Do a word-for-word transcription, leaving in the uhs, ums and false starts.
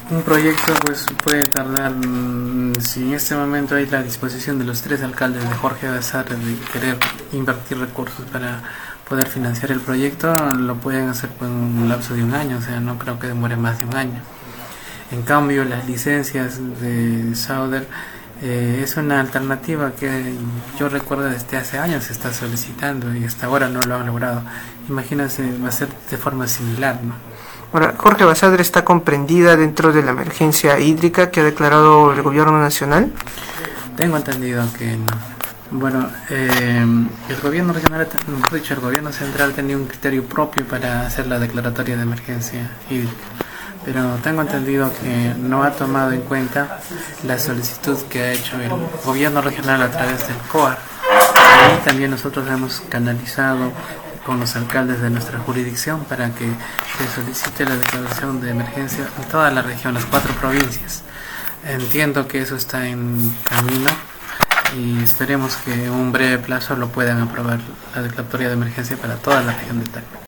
Un proyecto pues puede tardar, mm, si en este momento hay la disposición de los tres alcaldes de Jorge Bazar de querer invertir recursos para poder financiar el proyecto, lo pueden hacer por un lapso de un año, o sea, no creo que demore más de un año. En cambio, las licencias de Sauder eh, es una alternativa que yo recuerdo desde hace años se está solicitando y hasta ahora no lo han logrado. Imagínense, va a ser de forma similar, ¿no? Ahora, Jorge Basadre está comprendida dentro de la emergencia hídrica que ha declarado el gobierno nacional. Tengo entendido que no. Bueno, eh, el gobierno regional, mejor dicho, el gobierno central tenía un criterio propio para hacer la declaratoria de emergencia hídrica, pero tengo entendido que no ha tomado en cuenta la solicitud que ha hecho el gobierno regional a través del C O A R. Ahí también nosotros hemos canalizado con los alcaldes de nuestra jurisdicción para que se solicite la declaración de emergencia en toda la región, las cuatro provincias. Entiendo que eso está en camino y esperemos que en un breve plazo lo puedan aprobar la declaratoria de emergencia para toda la región de Tacna.